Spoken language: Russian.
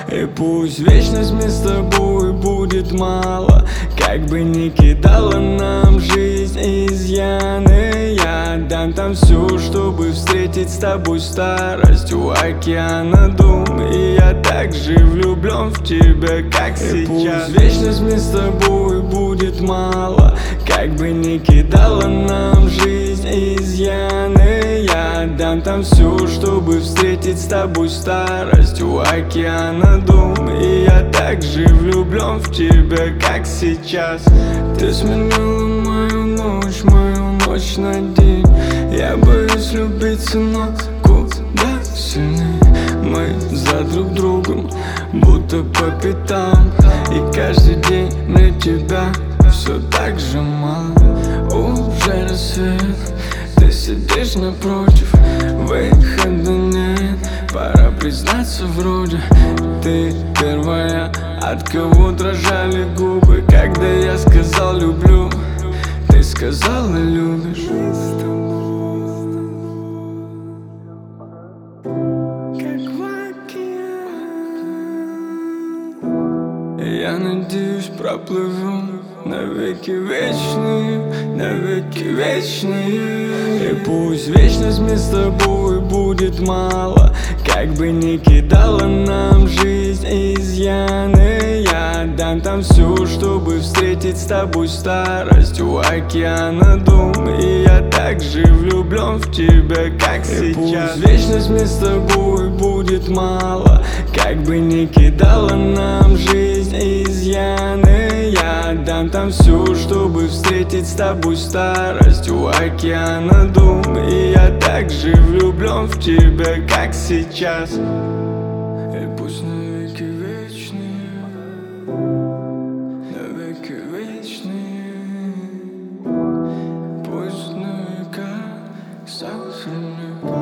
И пусть вечность мне с тобой будет мало, как бы ни кидала нам жизнь изъяны, я отдам там все, чтобы встретить с тобой старость у океана дум. И я так же влюблен в тебя, как сейчас. Пусть вечность мне с тобой будет мало, как бы ни кидала нам жизнь изъяны, я отдам там все, чтобы встретить с тобой старость у океана дум. И я так же влюблен в тебя, как сейчас. Ты сменила мою ночь на день. Я боюсь влюбиться, но куда сильнее. Мы за друг другом, будто по пятам. И каждый день мне тебя все так же мало. Уже рассвет, ты сидишь напротив, выхода нет. Пора признаться вроде, ты первая, от кого дрожали губы, когда я сказал люблю. Ты сказала любишь. Я надеюсь, проплывем навеки вечные, навеки вечные. И пусть вечность мне с тобой будет мало, как бы ни кидала нам жизнь изъяны, я отдам там все, чтобы встретить с тобой старость у океана дум. И я так же влюблен в тебя, как сейчас. Пусть вечность мне с тобой будет мало, как бы ни кидала нам жизнь изъяны, я отдам там все, чтобы встретить с тобой старость у океана дум. И я так же влюблен в тебя, как сейчас. И пусть навеки вечные, навеки вечные, пусть на века сохраню.